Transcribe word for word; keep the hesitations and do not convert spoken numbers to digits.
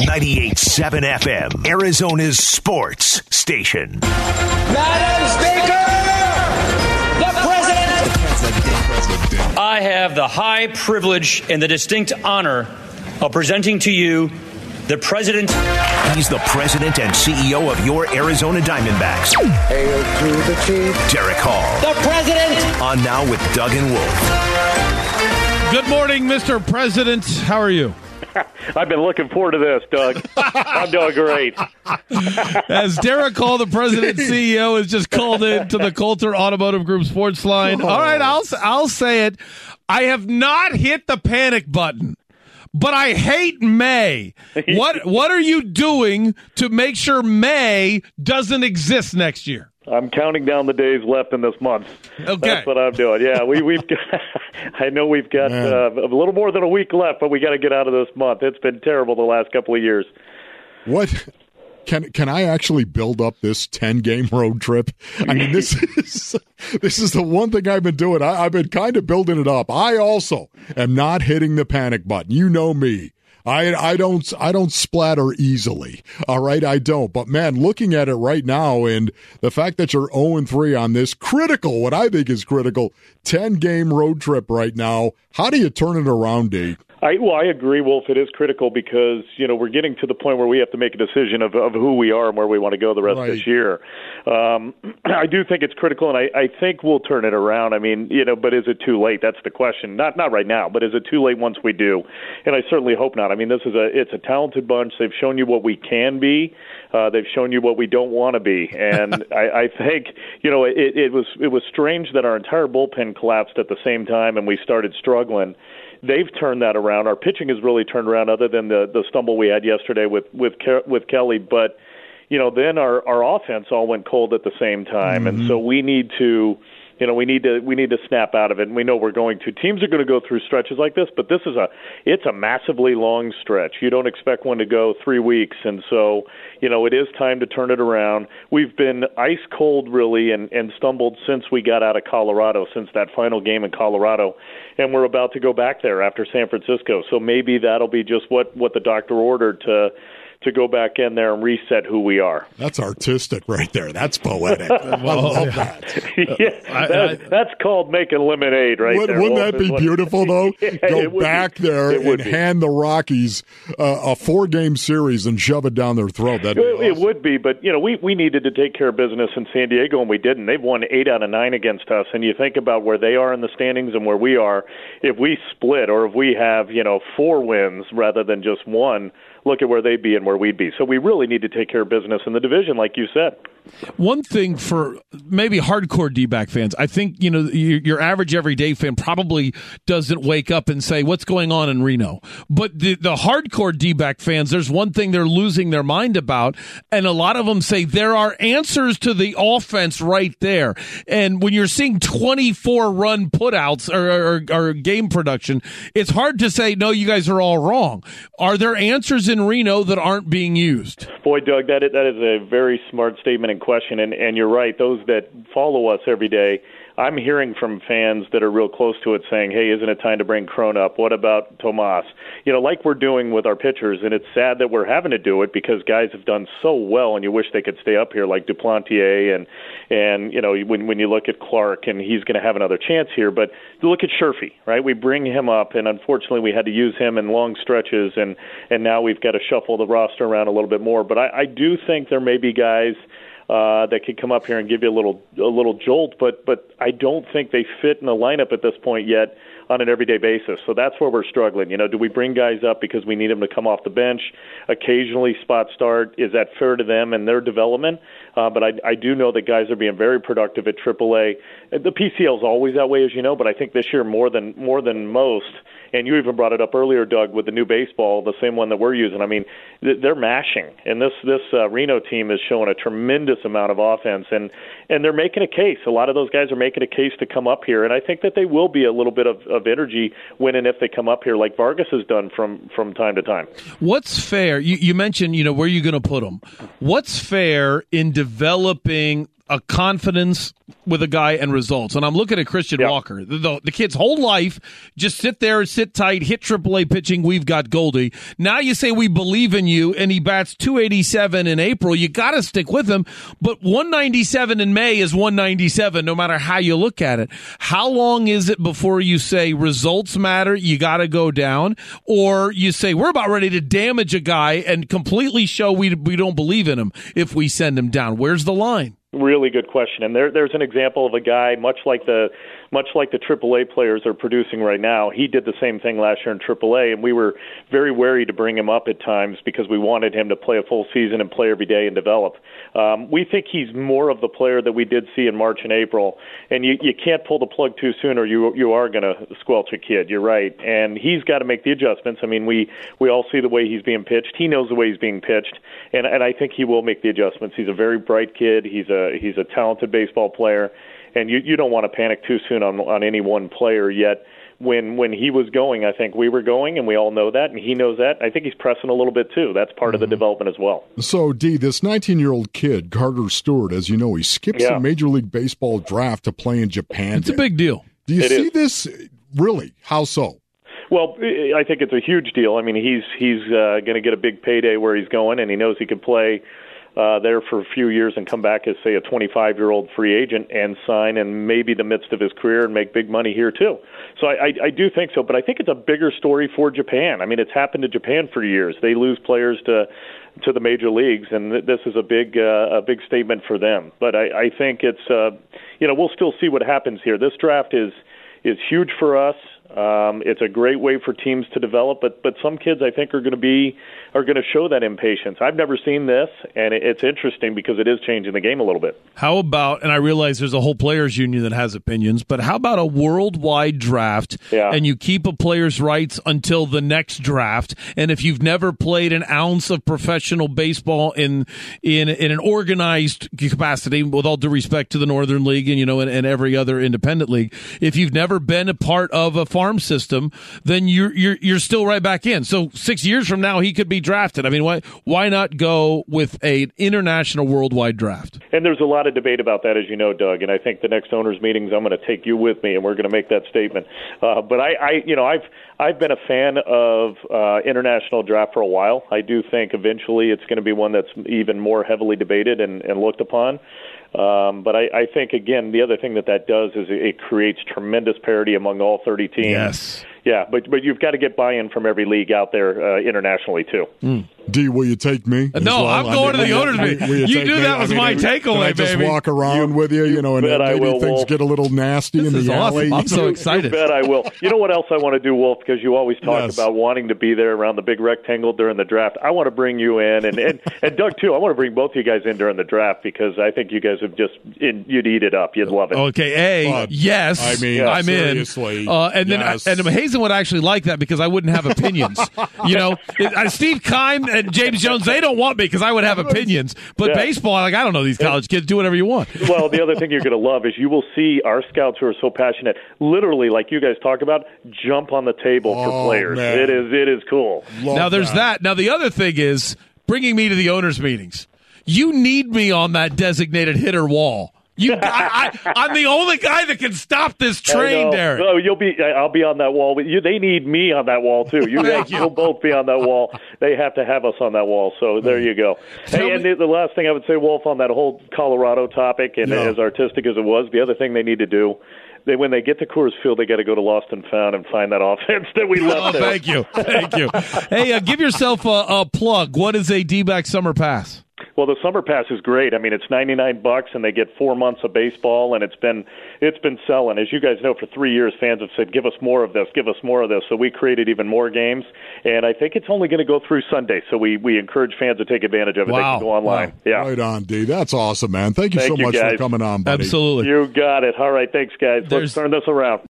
ninety-eight point seven F M, Arizona's sports station. Madam Speaker, the President. I have the high privilege and the distinct honor of presenting to you the President. He's the President and C E O of your Arizona Diamondbacks. Hail to the chief. Derek Hall. The President. On Now with Doug and Wolf. Good morning, Mister President. How are you? I've been looking forward to this, Doug. I'm doing great. As Derek Hall, the President and C E O, has just called in to the Coulter Automotive Group Sports Line. All right, I'll I'll say it. I have not hit the panic button, but I hate May. What what are you doing to make sure May doesn't exist next year? I'm counting down the days left in this month. Okay. That's what I'm doing. Yeah, we, we've got, I know we've got uh, a little more than a week left, but we got to get out of this month. It's been terrible the last couple of years. What? Can can I actually build up this ten-game road trip? I mean, this is this is the one thing I've been doing. I, I've been kind of building it up. I also am not hitting the panic button. You know me. I I don't I don't splatter easily. All right, I don't. But man, looking at it right now, and the fact that you're oh and three on this critical, what I think is critical, ten-game road trip right now. How do you turn it around, Dave? I, well, I agree, Wolf. It is critical because, you know, we're getting to the point where we have to make a decision of, of who we are and where we want to go the rest right. of this year. Um, I do think it's critical, and I, I think we'll turn it around. I mean, you know, but is it too late? That's the question. Not not right now, but is it too late once we do? And I certainly hope not. I mean, this is a it's a talented bunch. They've shown you what we can be. Uh, they've shown you what we don't want to be, and I, I think you know it, it was it was strange that our entire bullpen collapsed at the same time, and we started struggling. They've turned that around. Our pitching has really turned around, other than the, the stumble we had yesterday with with with Kelly. But you know, then our, our offense all went cold at the same time, mm-hmm. and so we need to, you know, we need to we need to snap out of it. And we know we're going to. Teams are going to go through stretches like this, but this is a it's a massively long stretch. You don't expect one to go three weeks, and so you know it is time to turn it around. We've been ice cold really, and, and stumbled since we got out of Colorado, since that final game in Colorado. And we're about to go back there after San Francisco. So maybe that'll be just what, what the doctor ordered to to go back in there and reset who we are. That's artistic right there. That's poetic. I love that. yeah, that, I, I, that's called making lemonade right would, there. Wouldn't that be beautiful, though? yeah, go back be. there and be. hand the Rockies uh, a four-game series and shove it down their throat. That'd be it, awesome. It would be, but you know, we, we needed to take care of business in San Diego, and we didn't. They've won eight out of nine against us, and you think about where they are in the standings and where we are. If we split, or if we have, you know, four wins rather than just one, look at where they'd be and where we'd be. So we really need to take care of business in the division, like you said. One thing for maybe hardcore D-back fans, I think, you know, your, your average everyday fan probably doesn't wake up and say, what's going on in Reno? But the, the hardcore D-back fans, there's one thing they're losing their mind about, and a lot of them say there are answers to the offense right there. And when you're seeing twenty-four run putouts or, or, or game production, it's hard to say, no, you guys are all wrong. Are there answers in Reno that aren't being used? Boy, Doug, that is, that is a very smart statement and question, and, and you're right. Those that follow us every day, I'm hearing from fans that are real close to it saying, hey, isn't it time to bring Cron up? What about Tomas? You know, like we're doing with our pitchers, and it's sad that we're having to do it because guys have done so well, and you wish they could stay up here, like Duplantier, and, and you know, when, when you look at Clark, and he's going to have another chance here, but look at Sherfy, right? We bring him up, and unfortunately we had to use him in long stretches, and, and now we've got to shuffle the roster around a little bit more. But I, I do think there may be guys Uh, that could come up here and give you a little a little jolt, but but I don't think they fit in the lineup at this point yet on an everyday basis. So that's where we're struggling. You know, do we bring guys up because we need them to come off the bench, occasionally spot start? Is that fair to them and their development? Uh, but I, I do know that guys are being very productive at triple A. The P C L is always that way, as you know, but I think this year more than more than most. And you even brought it up earlier, Doug, with the new baseball, the same one that we're using. I mean, they're mashing, and this this uh, Reno team is showing a tremendous amount of offense, and and they're making a case. A lot of those guys are making a case to come up here, and I think that they will be a little bit of, of energy when and if they come up here, like Vargas has done from from time to time. What's fair? You, you mentioned, you know, where you're going to put them. What's fair in developing a confidence with a guy and results. And I'm looking at Christian yeah. Walker. The, the, the kid's whole life, just sit there, sit tight, hit triple A pitching, we've got Goldie. Now you say we believe in you, and he bats two eighty-seven in April. You got to stick with him. But one ninety-seven in May is one ninety-seven, no matter how you look at it. How long is it before you say results matter, you got to go down, or you say we're about ready to damage a guy and completely show we we don't believe in him if we send him down? Where's the line? Really good question, and there, there's an example of a guy much like the much like the triple A players are producing right now. He did the same thing last year in triple A, and we were very wary to bring him up at times because we wanted him to play a full season and play every day and develop. Um, we think he's more of the player that we did see in March and April, and you, you can't pull the plug too soon, or you you are going to squelch a kid. You're right, and he's got to make the adjustments. I mean, we we all see the way he's being pitched. He knows the way he's being pitched, and and I think he will make the adjustments. He's a very bright kid. He's a he's a talented baseball player, and you you don't want to panic too soon on on any one player yet. When when he was going, I think we were going, and we all know that, and he knows that. I think he's pressing a little bit too. That's part mm-hmm. of the development as well. So, D, this nineteen-year-old kid, Carter Stewart, as you know, he skips yeah. the Major League Baseball draft to play in Japan. It's a big deal. Do you it see is. this? Really? How so? Well, I think it's a huge deal. I mean, he's he's uh, going to get a big payday where he's going, and he knows he can play uh, there for a few years and come back as, say, a twenty-five-year-old free agent and sign in maybe the midst of his career and make big money here, too. So I, I, I do think so, but I think it's a bigger story for Japan. I mean, it's happened to Japan for years. They lose players to to the major leagues, and th- this is a big uh, a big statement for them. But I, I think it's, uh, you know, we'll still see what happens here. This draft is is huge for us. Um, it's a great way for teams to develop, but but some kids I think are going to be are going to show that impatience. I've never seen this, and it, it's interesting because it is changing the game a little bit. How about, and I realize there's a whole players union that has opinions, but how about a worldwide draft, yeah. and you keep a player's rights until the next draft, and if you've never played an ounce of professional baseball in in in an organized capacity, with all due respect to the Northern League and you know and, and every other independent league, if you've never been a part of a farm system, then you're you're you're still right back in. So six years from now, he could be drafted. I mean, why why not go with an international worldwide draft? And there's a lot of debate about that, as you know, Doug. And I think the next owners' meetings, I'm going to take you with me, and we're going to make that statement. Uh, but I, I, you know, I've I've been a fan of uh, international draft for a while. I do think eventually it's going to be one that's even more heavily debated and, and looked upon. Um, but I, I think, again, the other thing that that does is it creates tremendous parity among all thirty teams. Yes. Yeah, but but you've got to get buy-in from every league out there uh, internationally, too. Mm. D, will you take me? No, well? I'm I going mean, to the owners meeting. You, you knew me? that was I mean, my can takeaway, I just baby. walk around you, with you, you know, and bet maybe will, things Wolf. get a little nasty this in is the awesome. alley. I'm so excited. You bet I will. You know what else I want to do, Wolf, because you always talk yes. about wanting to be there around the big rectangle during the draft. I want to bring you in, and, and, and Doug, too. I want to bring both of you guys in during the draft because I think you guys have just, in, you'd eat it up. You'd love it. Okay, A, But, yes. I mean, yeah, I'm seriously, in. Uh, and yes. then and Hazen would actually like that because I wouldn't have opinions. You know, uh, Steve Keim and James Jones, they don't want me because I would have opinions. But Yeah. baseball, like, I don't know these college kids. Do whatever you want. Well, the other thing you're going to love is you will see our scouts who are so passionate, literally, like you guys talk about, jump on the table Oh, for players. man. It is it is cool. Love Now, there's that. Now, the other thing is bringing me to the owners' meetings. You need me on that designated hitter wall. You, I, I, I'm the only guy that can stop this train, Derek. No, you'll be. I'll be on that wall. But you, they need me on that wall too. You guys will both be on that wall. They have to have us on that wall. So there you go. Tell Hey, and me- the, the last thing I would say, Wolf, on that whole Colorado topic, and Yeah. as artistic as it was, the other thing they need to do. They, when they get to Coors Field, they got to go to Lost and Found and find that offense that we left Oh, there. thank you. Thank you. Hey, uh, give yourself a, a plug. What is a D-back summer pass? Well, the summer pass is great. I mean, it's ninety-nine bucks, and they get four months of baseball, and it's been it's been selling. As you guys know, for three years, fans have said, "Give us more of this, give us more of this." So we created even more games, and I think it's only going to go through Sunday. So we, we encourage fans to take advantage of it. Wow. They can go online. Wow. Yeah, Right on, D. That's awesome, man. Thank you Thank so you, much guys. for coming on, buddy. Absolutely. you got it. All right, thanks, guys. There's- Let's turn this around.